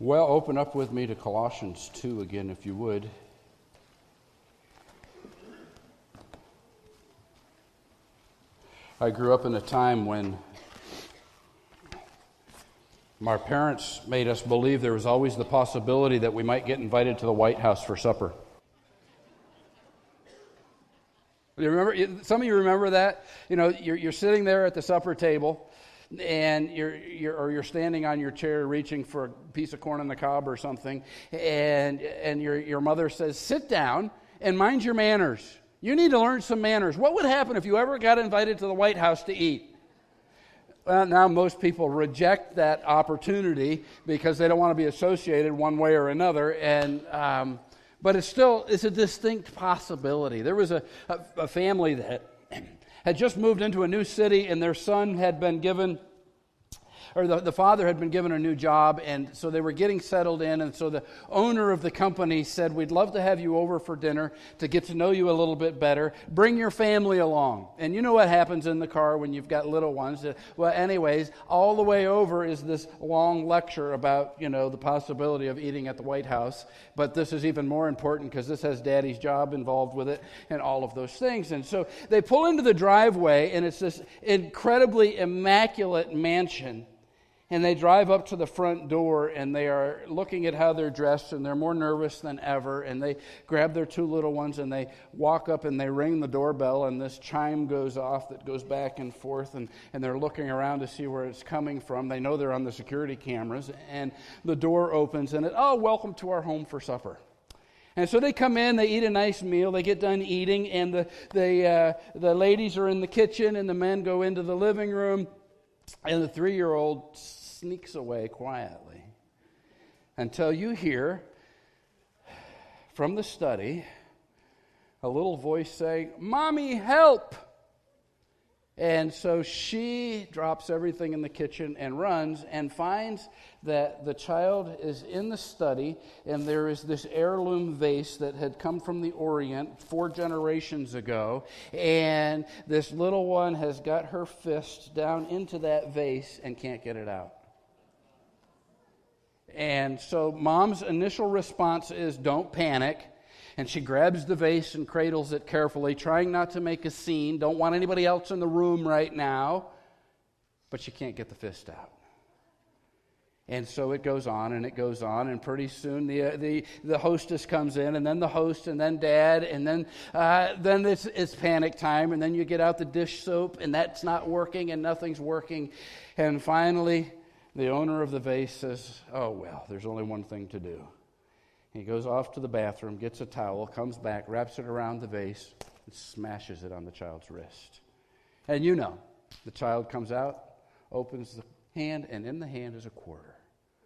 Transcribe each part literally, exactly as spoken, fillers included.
Well, open up with me to Colossians two again, if you would. I grew up in a time when my parents made us believe there was always the possibility that we might get invited to the White House for supper. You remember? Some of you remember that? You know, you're, you're sitting there at the supper table, and you're, you're or you're standing on your chair reaching for a piece of corn on the cob or something, and and your your mother says, "Sit down and mind your manners. You need to learn some manners." What would happen if you ever got invited to the White House to eat? Well, now most people reject that opportunity because they don't want to be associated one way or another, and um, but it's still it's a distinct possibility. There was a, a, a family that had just moved into a new city, and their son had been given, or the, the father had been given a new job, and so they were getting settled in, and so the owner of the company said, "We'd love to have you over for dinner to get to know you a little bit better. Bring your family along." And you know what happens in the car when you've got little ones. Well, anyways, all the way over is this long lecture about, you know, the possibility of eating at the White House. But this is even more important because this has Daddy's job involved with it and all of those things. And so they pull into the driveway, and it's this incredibly immaculate mansion. And they drive up to the front door, and they are looking at how they're dressed, and they're more nervous than ever. And they grab their two little ones, and they walk up, and they ring the doorbell, and this chime goes off that goes back and forth, and, and they're looking around to see where it's coming from. They know they're on the security cameras, and the door opens, and it, "Oh, welcome to our home for supper." And so they come in, they eat a nice meal, they get done eating, and the, the, uh, the ladies are in the kitchen, and the men go into the living room, and the three-year-old sneaks away quietly until you hear from the study a little voice saying, "Mommy, help!" And so she drops everything in the kitchen and runs and finds that the child is in the study, and there is this heirloom vase that had come from the Orient four generations ago, and this little one has got her fist down into that vase and can't get it out. And so Mom's initial response is, "Don't panic." And she grabs the vase and cradles it carefully, trying not to make a scene. Don't want anybody else in the room right now. But she can't get the fist out. And so it goes on and it goes on, and pretty soon the uh, the the hostess comes in, and then the host, and then Dad, and then uh, then it's, it's panic time, and then you get out the dish soap, and that's not working, and nothing's working, and finally the owner of the vase says, "Oh well, there's only one thing to do." He goes off to the bathroom, gets a towel, comes back, wraps it around the vase, and smashes it on the child's wrist. And you know, the child comes out, opens the hand, and in the hand is a quarter.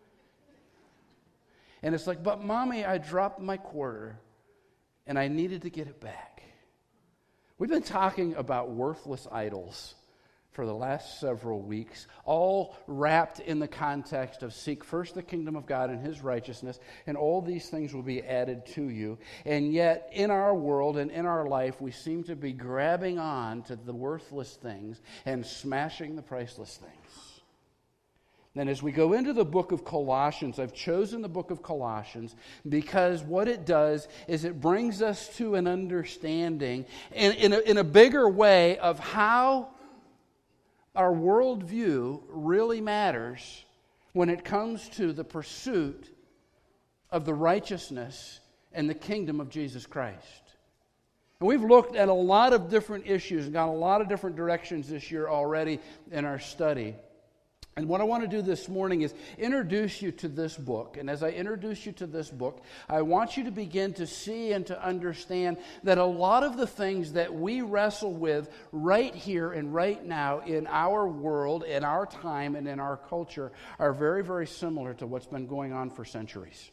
And it's like, "But Mommy, I dropped my quarter, and I needed to get it back." We've been talking about worthless idols for the last several weeks, all wrapped in the context of seek first the kingdom of God and His righteousness, and all these things will be added to you. And yet, in our world and in our life, we seem to be grabbing on to the worthless things and smashing the priceless things. Then as we go into the book of Colossians, I've chosen the book of Colossians because what it does is it brings us to an understanding in, in, a, in a bigger way of how our worldview really matters when it comes to the pursuit of the righteousness and the kingdom of Jesus Christ. And we've looked at a lot of different issues and gone a lot of different directions this year already in our study. And what I want to do this morning is introduce you to this book. And as I introduce you to this book, I want you to begin to see and to understand that a lot of the things that we wrestle with right here and right now in our world, in our time, and in our culture are very, very similar to what's been going on for centuries.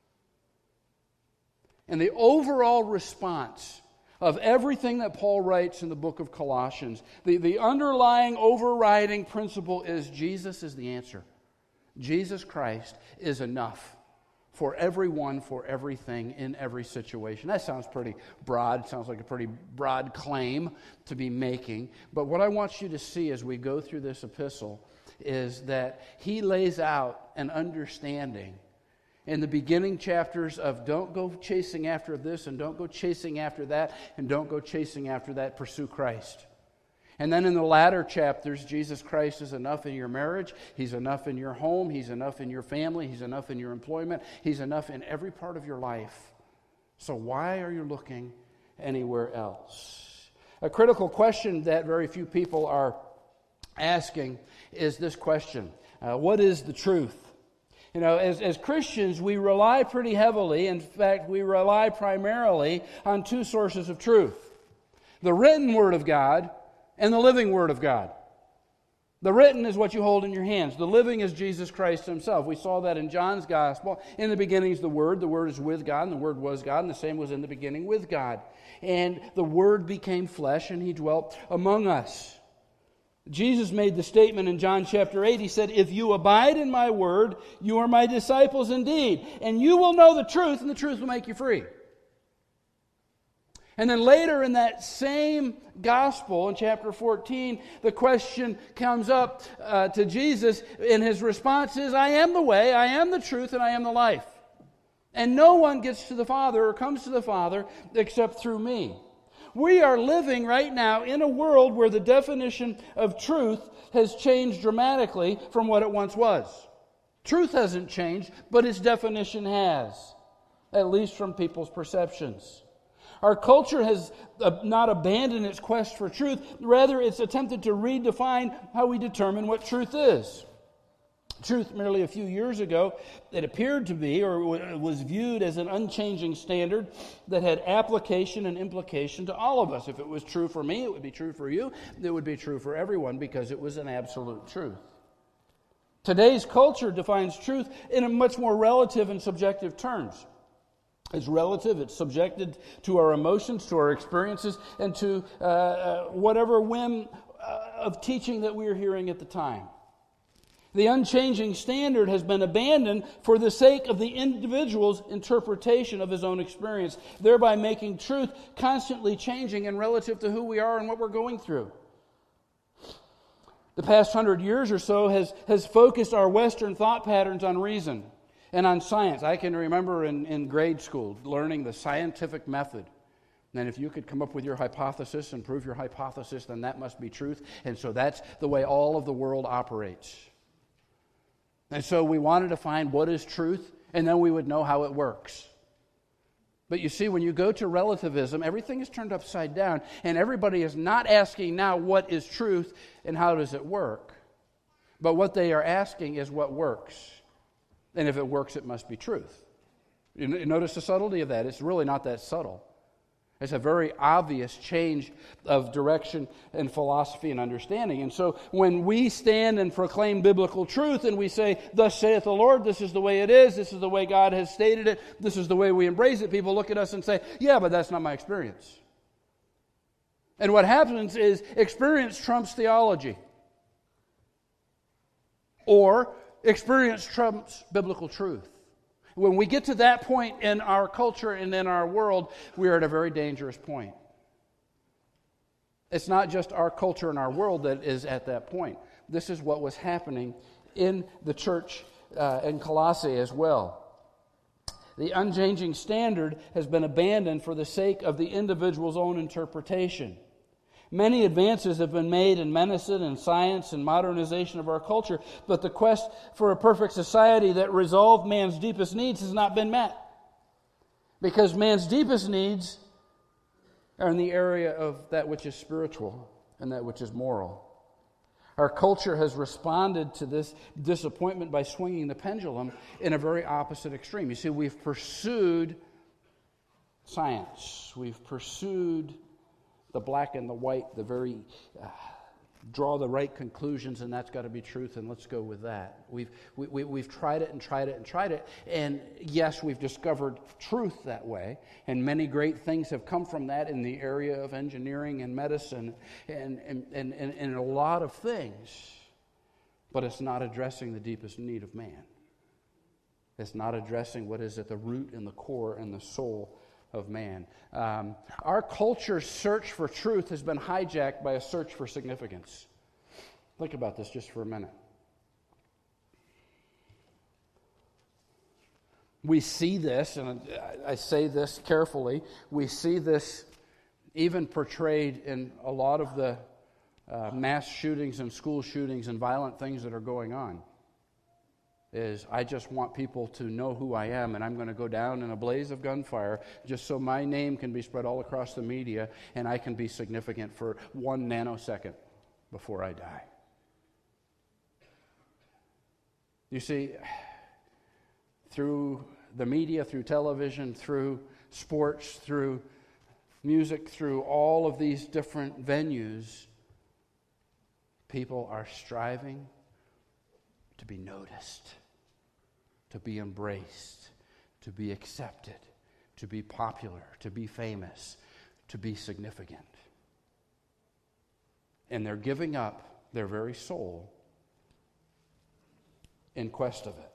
And the overall response of everything that Paul writes in the book of Colossians, the, the underlying overriding principle is Jesus is the answer. Jesus Christ is enough for everyone, for everything, in every situation. That sounds pretty broad. It sounds like a pretty broad claim to be making. But what I want you to see as we go through this epistle is that he lays out an understanding in the beginning chapters of don't go chasing after this and don't go chasing after that and don't go chasing after that, pursue Christ. And then in the latter chapters, Jesus Christ is enough in your marriage, He's enough in your home, He's enough in your family, He's enough in your employment, He's enough in every part of your life. So why are you looking anywhere else? A critical question that very few people are asking is this question. Uh, what is the truth? You know, as, as Christians, we rely pretty heavily, in fact, we rely primarily on two sources of truth. The written Word of God and the living Word of God. The written is what you hold in your hands. The living is Jesus Christ Himself. We saw that in John's Gospel. In the beginning is the Word. The Word is with God, and the Word was God, and the same was in the beginning with God. And the Word became flesh, and He dwelt among us. Jesus made the statement in John chapter eight. He said, if you abide in my word, you are my disciples indeed. And you will know the truth, and the truth will make you free. And then later in that same gospel, in chapter fourteen, the question comes up uh, to Jesus, and His response is, I am the way, I am the truth, and I am the life. And no one gets to the Father or comes to the Father except through me. We are living right now in a world where the definition of truth has changed dramatically from what it once was. Truth hasn't changed, but its definition has, at least from people's perceptions. Our culture has not abandoned its quest for truth. Rather, it's attempted to redefine how we determine what truth is. Truth, merely a few years ago, it appeared to be or was viewed as an unchanging standard that had application and implication to all of us. If it was true for me, it would be true for you. It would be true for everyone because it was an absolute truth. Today's culture defines truth in a much more relative and subjective terms. It's relative, it's subjected to our emotions, to our experiences, and to uh, uh, whatever whim uh, of teaching that we are hearing at the time. The unchanging standard has been abandoned for the sake of the individual's interpretation of his own experience, thereby making truth constantly changing and relative to who we are and what we're going through. The past hundred years or so has, has focused our Western thought patterns on reason and on science. I can remember in, in grade school learning the scientific method. And if you could come up with your hypothesis and prove your hypothesis, then that must be truth. And so that's the way all of the world operates. And so we wanted to find what is truth, and then we would know how it works. But you see, when you go to relativism, everything is turned upside down, and everybody is not asking now what is truth and how does it work. But what they are asking is what works. And if it works, it must be truth. You notice the subtlety of that? It's really not that subtle. It's a very obvious change of direction and philosophy and understanding. And so when we stand and proclaim biblical truth and we say, thus saith the Lord, this is the way it is, this is the way God has stated it, this is the way we embrace it, people look at us and say, yeah, but that's not my experience. And what happens is experience trumps theology. Or experience trumps biblical truth. When we get to that point in our culture and in our world, we are at a very dangerous point. It's not just our culture and our world that is at that point. This is what was happening in the church uh, in Colossae as well. The unchanging standard has been abandoned for the sake of the individual's own interpretation. Many advances have been made in medicine and science and modernization of our culture, but the quest for a perfect society that resolved man's deepest needs has not been met. Because man's deepest needs are in the area of that which is spiritual and that which is moral. Our culture has responded to this disappointment by swinging the pendulum in a very opposite extreme. You see, we've pursued science. We've pursued the black and the white, the very uh, draw the right conclusions, and that's got to be truth, and let's go with that. We've we, we, we've tried it and tried it and tried it, and yes, we've discovered truth that way, and many great things have come from that in the area of engineering and medicine and and, and, and, and a lot of things, but it's not addressing the deepest need of man. It's not addressing what is at the root and the core and the soul of man. Um, our culture's search for truth has been hijacked by a search for significance. Think about this just for a minute. We see this, and I say this carefully, we see this even portrayed in a lot of the uh, mass shootings and school shootings and violent things that are going on. Is I just want people to know who I am, and I'm going to go down in a blaze of gunfire just so my name can be spread all across the media and I can be significant for one nanosecond before I die. You see, through the media, through television, through sports, through music, through all of these different venues, people are striving to be noticed, to be embraced, to be accepted, to be popular, to be famous, to be significant. And they're giving up their very soul in quest of it.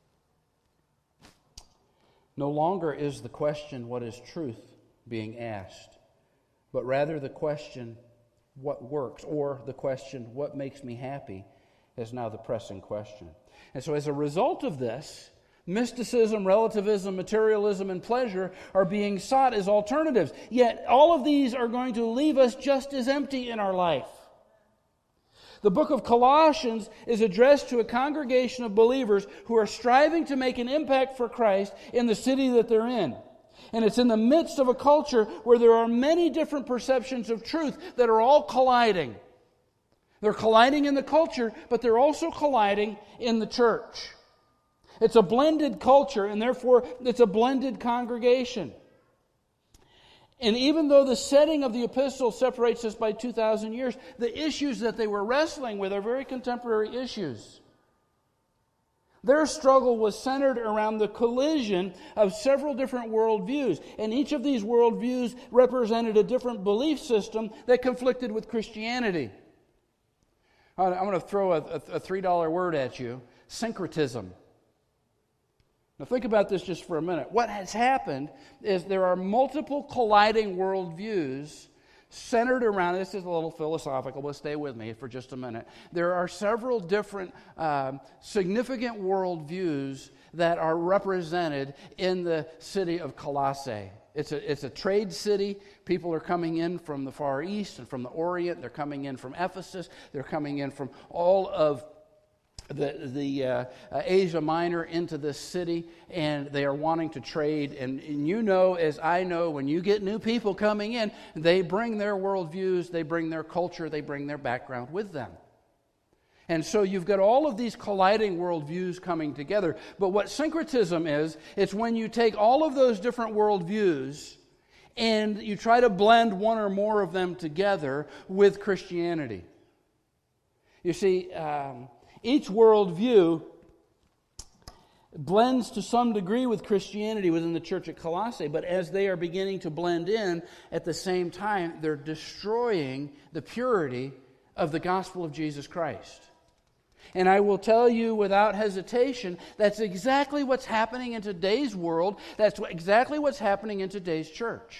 No longer is the question, what is truth, being asked, but rather the question, what works, or the question, what makes me happy, is now the pressing question. And so as a result of this, mysticism, relativism, materialism, and pleasure are being sought as alternatives. Yet all of these are going to leave us just as empty in our life. The book of Colossians is addressed to a congregation of believers who are striving to make an impact for Christ in the city that they're in. And it's in the midst of a culture where there are many different perceptions of truth that are all colliding. They're colliding in the culture, but they're also colliding in the church. It's a blended culture, and therefore it's a blended congregation. And even though the setting of the epistle separates us by two thousand years, the issues that they were wrestling with are very contemporary issues. Their struggle was centered around the collision of several different worldviews, and each of these worldviews represented a different belief system that conflicted with Christianity. I'm going to throw a, a three dollar word at you, syncretism. Now think about this just for a minute. What has happened is there are multiple colliding worldviews centered around, this is a little philosophical, but stay with me for just a minute. There are several different um, significant worldviews that are represented in the city of Colossae. It's a, it's a trade city. People are coming in from the Far East and from the Orient. They're coming in from Ephesus. They're coming in from all of the, the uh, uh, Asia Minor into this city, and they are wanting to trade. And, and you know, as I know, when you get new people coming in, they bring their worldviews, they bring their culture, they bring their background with them. And so you've got all of these colliding worldviews coming together. But what syncretism is, it's when you take all of those different worldviews and you try to blend one or more of them together with Christianity. You see, um, each worldview blends to some degree with Christianity within the church at Colossae, but as they are beginning to blend in, at the same time, they're destroying the purity of the gospel of Jesus Christ. And I will tell you without hesitation, that's exactly what's happening in today's world. That's exactly what's happening in today's church.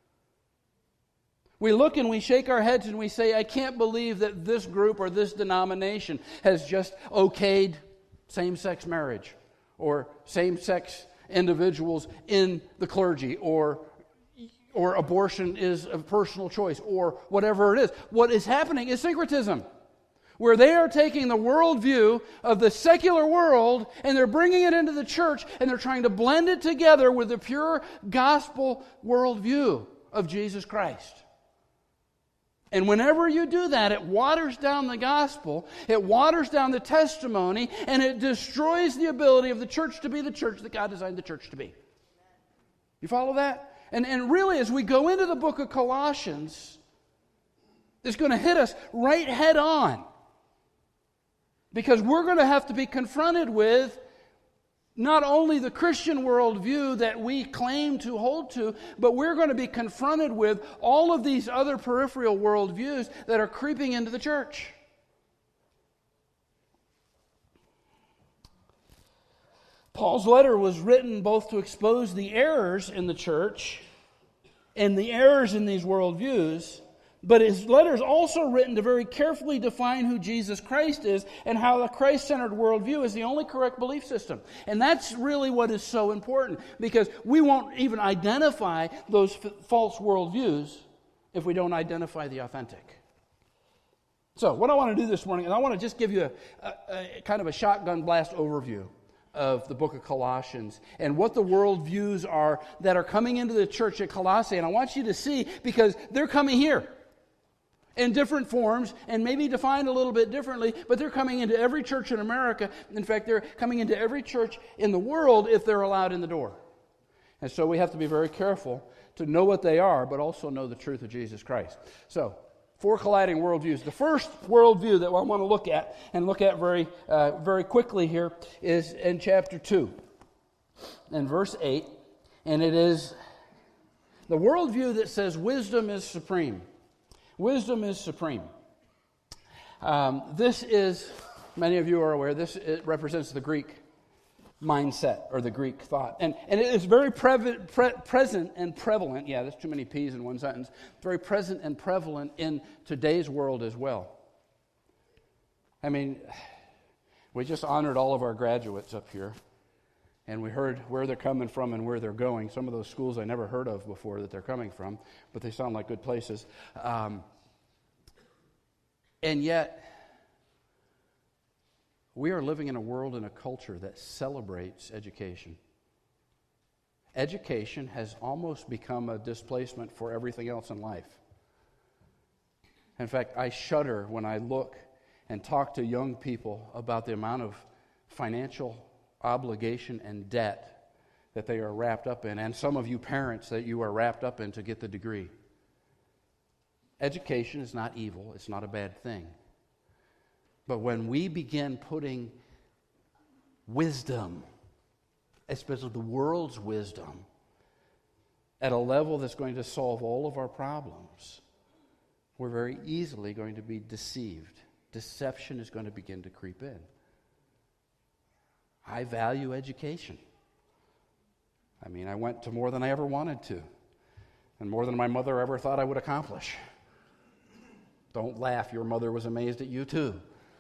We look and we shake our heads and we say, I can't believe that this group or this denomination has just okayed same-sex marriage or same-sex individuals in the clergy, or or abortion is a personal choice, or whatever it is. What is happening is syncretism, where they are taking the worldview of the secular world and they're bringing it into the church and they're trying to blend it together with the pure gospel worldview of Jesus Christ. And whenever you do that, it waters down the gospel, it waters down the testimony, and it destroys the ability of the church to be the church that God designed the church to be. You follow that? And, and really, as we go into the book of Colossians, it's going to hit us right head on. Because we're going to have to be confronted with not only the Christian worldview that we claim to hold to, but we're going to be confronted with all of these other peripheral worldviews that are creeping into the church. Paul's letter was written both to expose the errors in the church and the errors in these worldviews, But his letter is also written to very carefully define who Jesus Christ is and how the Christ-centered worldview is the only correct belief system. And that's really what is so important, because we won't even identify those f- false worldviews if we don't identify the authentic. So what I want to do this morning is I want to just give you a, a, a kind of a shotgun blast overview of the book of Colossians and what the worldviews are that are coming into the church at Colossae. And I want you to see, because they're coming here in different forms and maybe defined a little bit differently, but they're coming into every church in America. In fact, they're coming into every church in the world if they're allowed in the door. And so we have to be very careful to know what they are, but also know the truth of Jesus Christ. So, four colliding worldviews. The first worldview that I want to look at, and look at very, uh, very quickly here, is in chapter two, in verse eight, and it is the worldview that says wisdom is supreme. Wisdom is supreme. Um, this is, many of you are aware, this it represents the Greek mindset or the Greek thought. And, and it is very pre- pre- present and prevalent. Yeah, there's too many P's in one sentence. Very present and prevalent in today's world as well. I mean, we just honored all of our graduates up here. And we heard where they're coming from and where they're going. Some of those schools I never heard of before that they're coming from, but they sound like good places. Um, and yet, we are living in a world and a culture that celebrates education. Education has almost become a displacement for everything else in life. In fact, I shudder when I look and talk to young people about the amount of financial obligation and debt that they are wrapped up in, and some of you parents that you are wrapped up in to get the degree. Education is not evil. It's not a bad thing. But when we begin putting wisdom, especially the world's wisdom, at a level that's going to solve all of our problems, we're very easily going to be deceived. Deception is going to begin to creep in. I value education. I mean, I went to more than I ever wanted to, and more than my mother ever thought I would accomplish. Don't laugh, your mother was amazed at you too.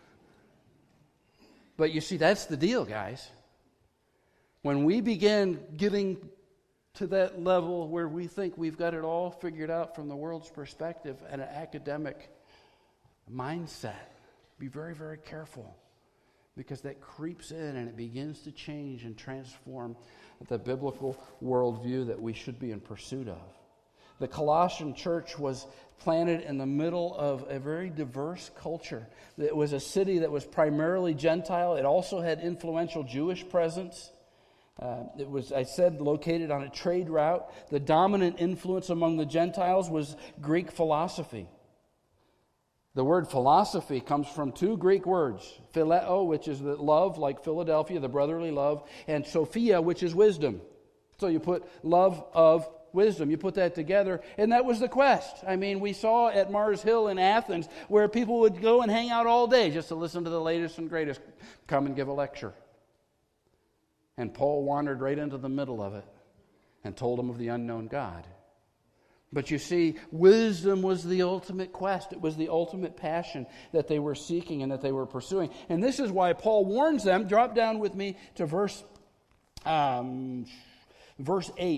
But you see, that's the deal, guys. When we begin getting to that level where we think we've got it all figured out from the world's perspective and an academic mindset, be very, very careful. Because that creeps in and it begins to change and transform the biblical worldview that we should be in pursuit of. The Colossian church was planted in the middle of a very diverse culture. It was a city that was primarily Gentile. It also had influential Jewish presence. Uh, it was, I said, located on a trade route. The dominant influence among the Gentiles was Greek philosophy. The word philosophy comes from two Greek words, phileo, which is the love, like Philadelphia, the brotherly love, and Sophia, which is wisdom. So you put love of wisdom. You put that together, and that was the quest. I mean, we saw at Mars Hill in Athens where people would go and hang out all day just to listen to the latest and greatest come and give a lecture. And Paul wandered right into the middle of it and told them of the unknown God. But you see, wisdom was the ultimate quest. It was the ultimate passion that they were seeking and that they were pursuing. And this is why Paul warns them. Drop down with me to verse, um, verse eight.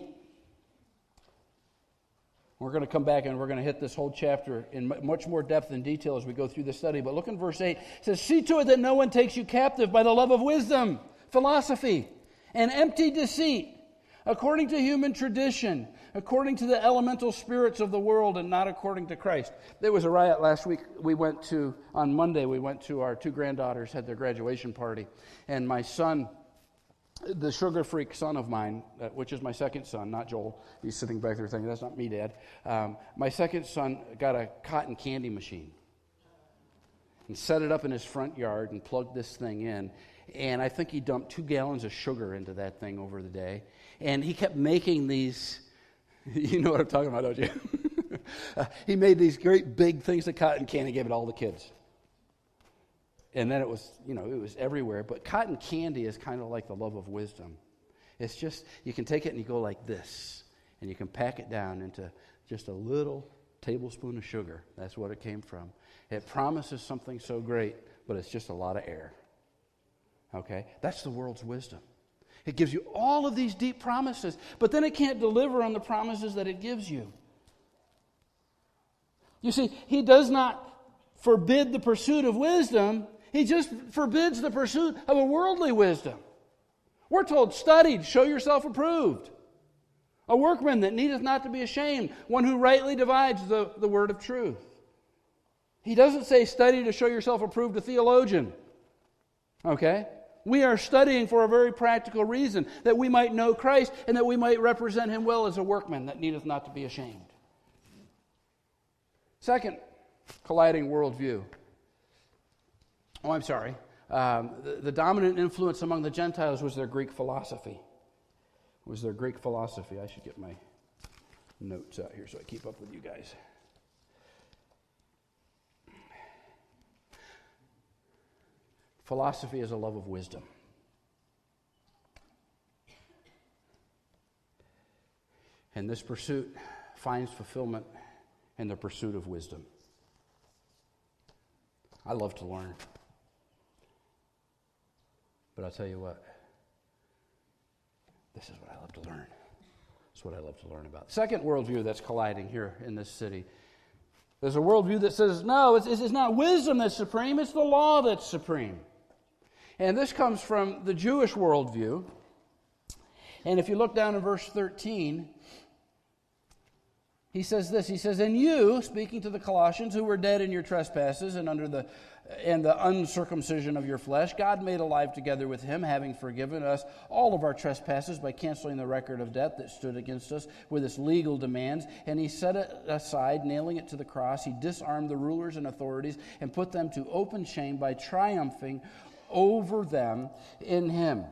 We're going to come back and we're going to hit this whole chapter in much more depth and detail as we go through the study. But look in verse eight. It says, "See to it that no one takes you captive by the love of wisdom, philosophy, and empty deceit, according to human tradition, according to the elemental spirits of the world, and not according to Christ." There was a riot last week. We went to, on Monday, we went to our two granddaughters, had their graduation party. And my son, the sugar freak son of mine, uh, which is my second son, not Joel. He's sitting back there thinking, that's not me, Dad. Um, my second son got a cotton candy machine and set it up in his front yard and plugged this thing in. And I think he dumped two gallons of sugar into that thing over the day. And he kept making these, you know what I'm talking about, don't you? uh, he made these great big things of cotton candy, gave it all the kids. And then it was, you know, it was everywhere. But cotton candy is kind of like the love of wisdom. It's just, you can take it and you go like this. And you can pack it down into just a little tablespoon of sugar. That's what it came from. It promises something so great, but it's just a lot of air. Okay? That's the world's wisdom. It gives you all of these deep promises, but then it can't deliver on the promises that it gives you. You see, he does not forbid the pursuit of wisdom. He just forbids the pursuit of a worldly wisdom. We're told, study, show yourself approved. A workman that needeth not to be ashamed, one who rightly divides the, the word of truth. He doesn't say study to show yourself approved, a theologian. Okay? We are studying for a very practical reason, that we might know Christ and that we might represent Him well as a workman that needeth not to be ashamed. Second, colliding worldview. Oh, I'm sorry. Um, the, the dominant influence among the Gentiles was their Greek philosophy. Was their Greek philosophy. I should get my notes out here so I keep up with you guys. Philosophy is a love of wisdom. And this pursuit finds fulfillment in the pursuit of wisdom. I love to learn. But I'll tell you what, this is what I love to learn. That's what I love to learn about. Second worldview that's colliding here in this city. There's a worldview that says, no, it's, it's not wisdom that's supreme, it's the law that's supreme. And this comes from the Jewish worldview. And if you look down in verse thirteen, he says this, he says, and you, speaking to the Colossians, who were dead in your trespasses and under the and the uncircumcision of your flesh, God made alive together with him, having forgiven us all of our trespasses by canceling the record of debt that stood against us with its legal demands. And he set it aside, nailing it to the cross. He disarmed the rulers and authorities and put them to open shame by triumphing over them in him.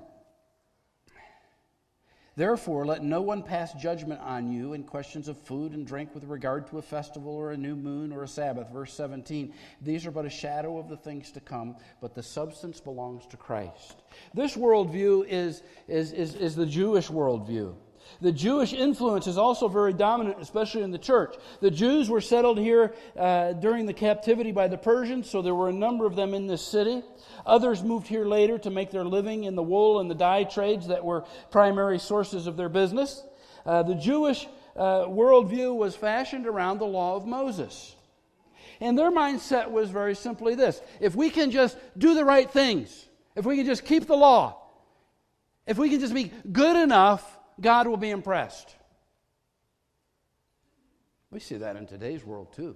Therefore, let no one pass judgment on you in questions of food and drink with regard to a festival or a new moon or a Sabbath. Verse seventeen, these are but a shadow of the things to come, but the substance belongs to Christ. This worldview is, is, is, is the Jewish worldview. The Jewish influence is also very dominant, especially in the church. The Jews were settled here uh, during the captivity by the Persians, so there were a number of them in this city. Others moved here later to make their living in the wool and the dye trades that were primary sources of their business. Uh, the Jewish uh, worldview was fashioned around the law of Moses. And their mindset was very simply this: if we can just do the right things, if we can just keep the law, if we can just be good enough, God will be impressed. We see that in today's world too.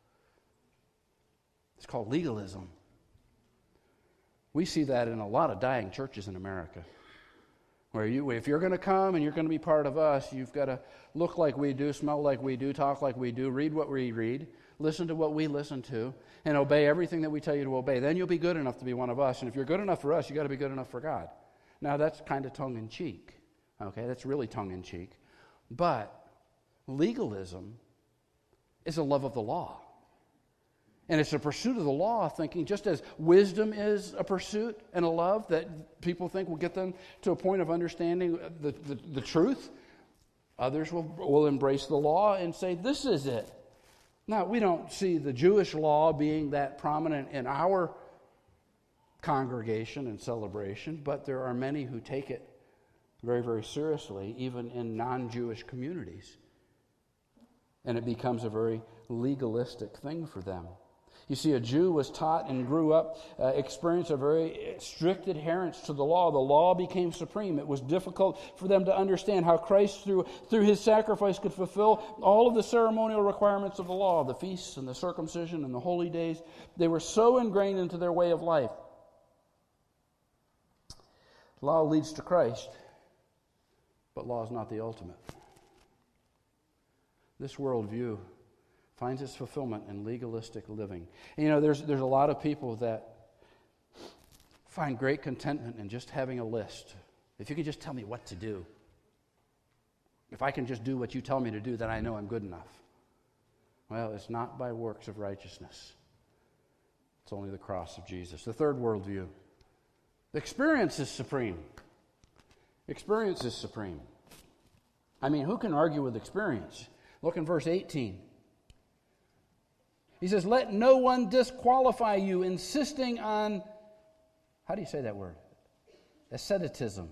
It's called legalism. We see that in a lot of dying churches in America. Where you, if you're going to come and you're going to be part of us, you've got to look like we do, smell like we do, talk like we do, read what we read, listen to what we listen to, and obey everything that we tell you to obey. Then you'll be good enough to be one of us. And if you're good enough for us, you've got to be good enough for God. Now, that's kind of tongue-in-cheek. Okay, that's really tongue-in-cheek. But legalism is a love of the law. And it's a pursuit of the law, thinking just as wisdom is a pursuit and a love that people think will get them to a point of understanding the, the, the truth, others will, will embrace the law and say, this is it. Now, we don't see the Jewish law being that prominent in our congregation and celebration, but there are many who take it very, very seriously, even in non-Jewish communities. And it becomes a very legalistic thing for them. You see, a Jew was taught and grew up, uh, experienced a very strict adherence to the law. The law became supreme. It was difficult for them to understand how Christ, through, through his sacrifice, could fulfill all of the ceremonial requirements of the law, the feasts and the circumcision and the holy days. They were so ingrained into their way of life. Law leads to Christ, but law is not the ultimate. This worldview finds its fulfillment in legalistic living. And you know, there's there's a lot of people that find great contentment in just having a list. If you could just tell me what to do. If I can just do what you tell me to do, then I know I'm good enough. Well, it's not by works of righteousness. It's only the cross of Jesus. The third worldview. The experience is supreme. Experience is supreme. I mean, who can argue with experience? Look in verse eighteen. He says, let no one disqualify you, insisting on, how do you say that word? Asceticism.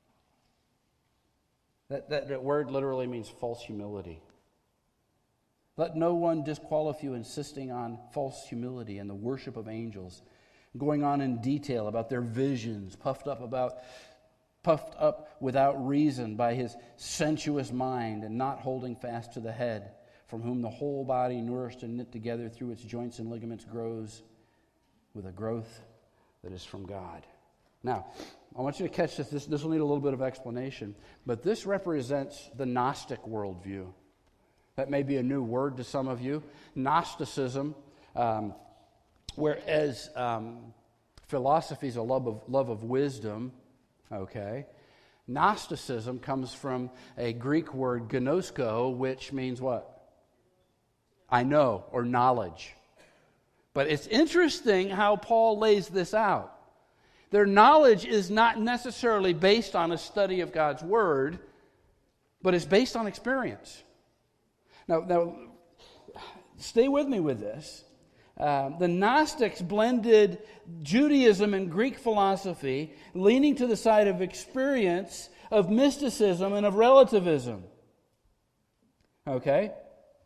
That, that, that word literally means false humility. Let no one disqualify you, insisting on false humility and the worship of angels, going on in detail about their visions, puffed up about, puffed up without reason by his sensuous mind, and not holding fast to the head, from whom the whole body, nourished and knit together through its joints and ligaments, grows with a growth that is from God. Now, I want you to catch this. This, this will need a little bit of explanation, but this represents the Gnostic worldview. That may be a new word to some of you. Gnosticism, um, whereas um, philosophy is a love of, love of wisdom, okay? Gnosticism comes from a Greek word, gnosko, which means what? I know, or knowledge. But it's interesting how Paul lays this out. Their knowledge is not necessarily based on a study of God's Word, but it's based on experience. Now, now stay with me with this. Uh, the Gnostics blended Judaism and Greek philosophy, leaning to the side of experience, of mysticism, and of relativism. Okay?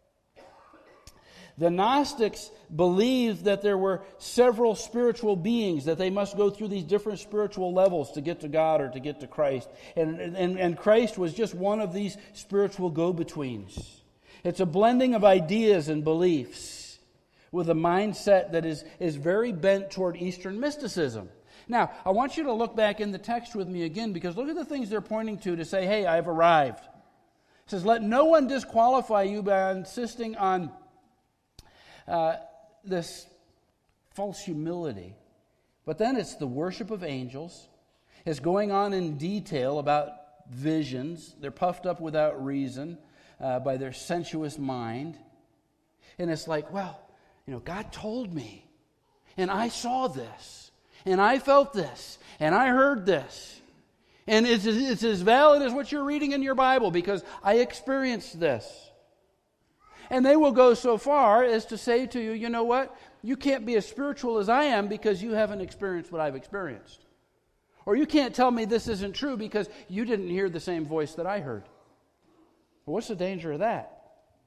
The Gnostics believed that there were several spiritual beings, that they must go through these different spiritual levels to get to God or to get to Christ. And, and, and Christ was just one of these spiritual go-betweens. It's a blending of ideas and beliefs with a mindset that is, is very bent toward Eastern mysticism. Now, I want you to look back in the text with me again, because look at the things they're pointing to to say, hey, I've arrived. It says, let no one disqualify you by insisting on Uh, this false humility. But then it's the worship of angels. It's going on in detail about visions. They're puffed up without reason uh, by their sensuous mind. And it's like, well, you know, God told me. And I saw this. And I felt this. And I heard this. And it's, it's as valid as what you're reading in your Bible because I experienced this. And they will go so far as to say to you, you know what? You can't be as spiritual as I am because you haven't experienced what I've experienced. Or you can't tell me this isn't true because you didn't hear the same voice that I heard. Well, what's the danger of that?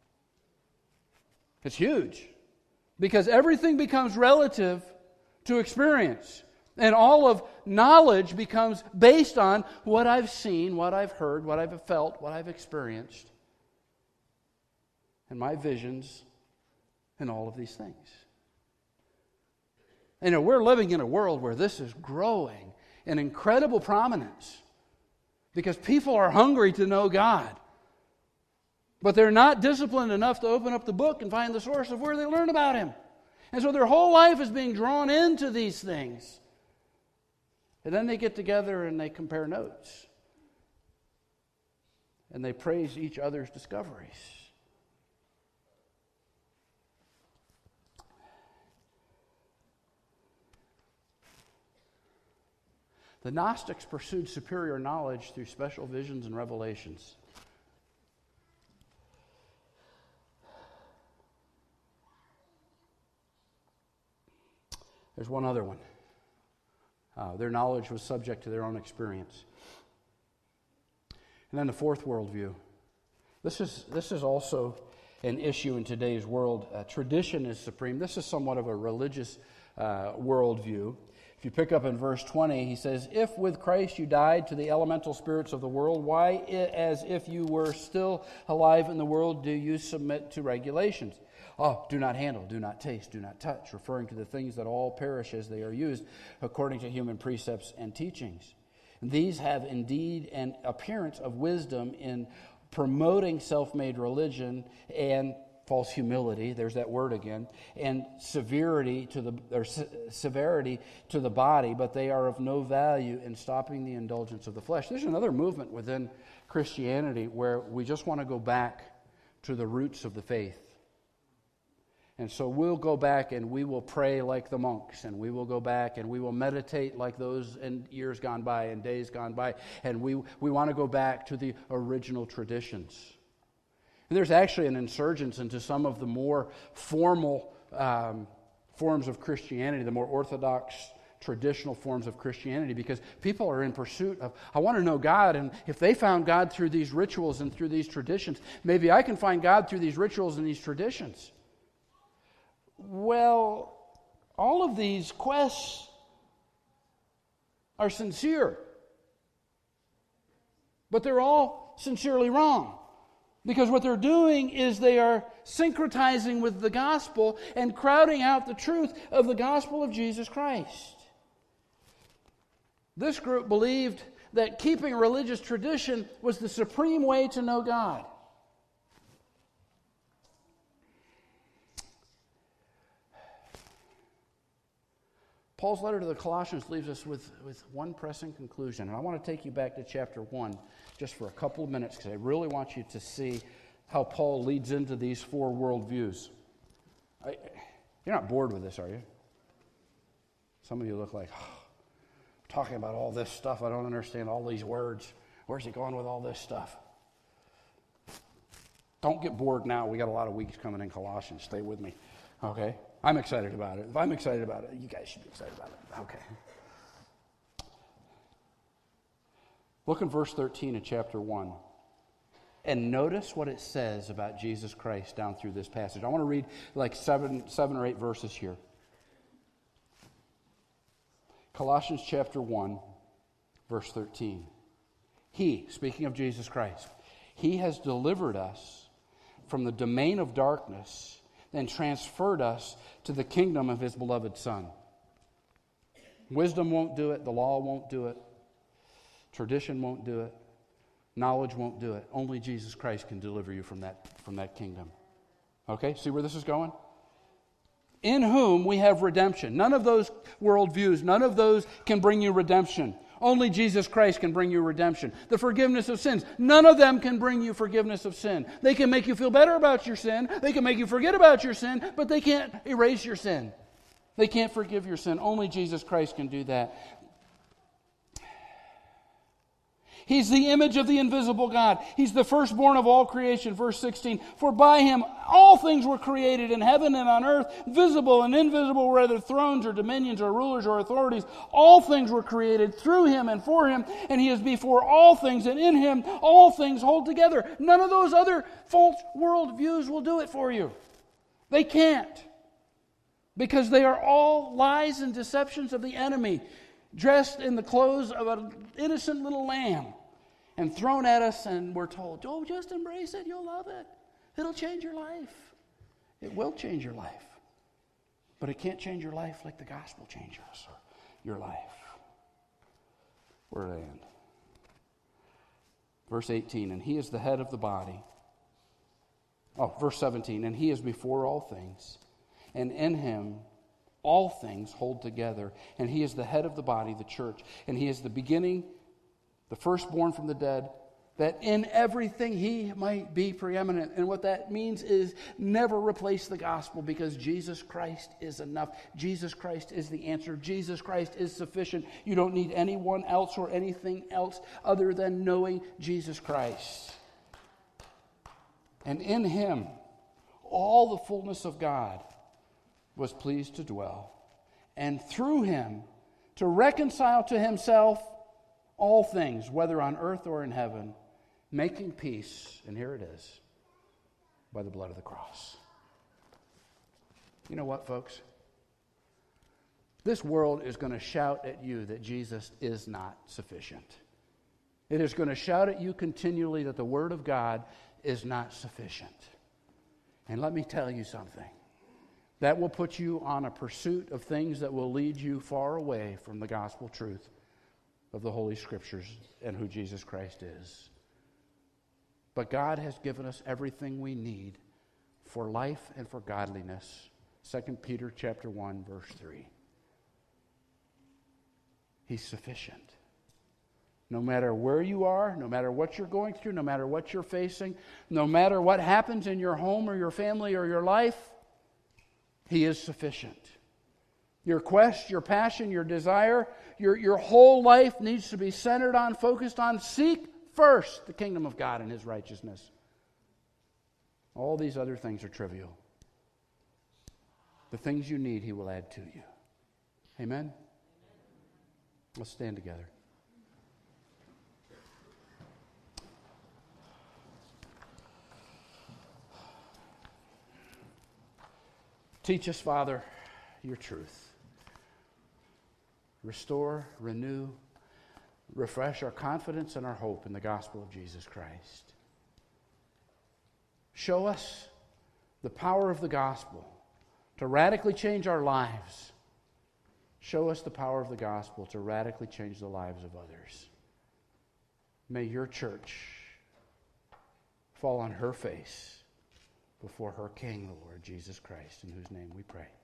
It's huge. Because everything becomes relative to experience. And all of knowledge becomes based on what I've seen, what I've heard, what I've felt, what I've experienced. And my visions, and all of these things. You know, we're living in a world where this is growing in incredible prominence because people are hungry to know God. But they're not disciplined enough to open up the book and find the source of where they learn about Him. And so their whole life is being drawn into these things. And then they get together and they compare notes. And they praise each other's discoveries. The Gnostics pursued superior knowledge through special visions and revelations. There's one other one. Uh, their knowledge was subject to their own experience. And then the fourth worldview. This is, this is also an issue in today's world. Uh, tradition is supreme. This is somewhat of a religious uh, worldview. If you pick up in verse twenty, he says, if with Christ you died to the elemental spirits of the world, why, as if you were still alive in the world, do you submit to regulations? Oh, do not handle, do not taste, do not touch, referring to the things that all perish as they are used, according to human precepts and teachings. These have indeed an appearance of wisdom in promoting self-made religion and false humility, there's that word again, and severity to the or se- severity to the body, but they are of no value in stopping the indulgence of the flesh. There's another movement within Christianity where we just want to go back to the roots of the faith. And so we'll go back and we will pray like the monks, and we will go back and we will meditate like those in years gone by and days gone by, and we, we want to go back to the original traditions. And there's actually an insurgence into some of the more formal um, forms of Christianity, the more orthodox, traditional forms of Christianity, because people are in pursuit of, I want to know God, and if they found God through these rituals and through these traditions, maybe I can find God through these rituals and these traditions. Well, all of these quests are sincere, but they're all sincerely wrong. Because what they're doing is they are syncretizing with the gospel and crowding out the truth of the gospel of Jesus Christ. This group believed that keeping religious tradition was the supreme way to know God. Paul's letter to the Colossians leaves us with, with one pressing conclusion. And I want to take you back to chapter one just for a couple of minutes, because I really want you to see how Paul leads into these four worldviews. I, you're not bored with this, are you? Some of you look like, oh, talking about all this stuff. I don't understand all these words. Where's he going with all this stuff? Don't get bored now. We got a lot of weeks coming in Colossians. Stay with me. Okay? I'm excited about it. If I'm excited about it, you guys should be excited about it. Okay. Look in verse thirteen of chapter one. And notice what it says about Jesus Christ down through this passage. I want to read like seven, seven or eight verses here. Colossians chapter one, verse thirteen. He, speaking of Jesus Christ, He has delivered us from the domain of darkness and transferred us to the kingdom of His beloved Son. Wisdom won't do it. The law won't do it. Tradition won't do it. Knowledge won't do it. Only Jesus Christ can deliver you from that, from that kingdom. Okay, see where this is going? In whom we have redemption. None of those worldviews, none of those can bring you redemption. Only Jesus Christ can bring you redemption. The forgiveness of sins. None of them can bring you forgiveness of sin. They can make you feel better about your sin. They can make you forget about your sin, but they can't erase your sin. They can't forgive your sin. Only Jesus Christ can do that. He's the image of the invisible God. He's the firstborn of all creation. Verse sixteen, for by Him all things were created in heaven and on earth, visible and invisible, whether thrones or dominions or rulers or authorities. All things were created through Him and for Him, and He is before all things, and in Him all things hold together. None of those other false worldviews will do it for you. They can't. Because they are all lies and deceptions of the enemy, dressed in the clothes of an innocent little lamb and thrown at us, and we're told, oh, just embrace it, you'll love it. It'll change your life. It will change your life. But it can't change your life like the gospel changes your life. Where did I end? Verse eighteen, and He is the head of the body. Oh, verse seventeen, and He is before all things, and in Him all things hold together, and He is the head of the body, the church, and He is the beginning, the firstborn from the dead, that in everything He might be preeminent. And what that means is never replace the gospel, because Jesus Christ is enough. Jesus Christ is the answer. Jesus Christ is sufficient. You don't need anyone else or anything else other than knowing Jesus Christ. And in Him, all the fullness of God was pleased to dwell, and through Him to reconcile to Himself all things, whether on earth or in heaven, making peace, and here it is, by the blood of the cross. You know what, folks? This world is going to shout at you that Jesus is not sufficient. It is going to shout at you continually that the Word of God is not sufficient. And let me tell you something. That will put you on a pursuit of things that will lead you far away from the gospel truth of the Holy Scriptures and who Jesus Christ is. But God has given us everything we need for life and for godliness. Second Peter chapter one, verse three. He's sufficient. No matter where you are, no matter what you're going through, no matter what you're facing, no matter what happens in your home or your family or your life, He is sufficient. Your quest, your passion, your desire, your, your whole life needs to be centered on, focused on, seek first the kingdom of God and His righteousness. All these other things are trivial. The things you need, He will add to you. Amen? Let's stand together. Teach us, Father, your truth. Restore, renew, refresh our confidence and our hope in the gospel of Jesus Christ. Show us the power of the gospel to radically change our lives. Show us the power of the gospel to radically change the lives of others. May your church fall on her face before her King, the Lord Jesus Christ, in whose name we pray.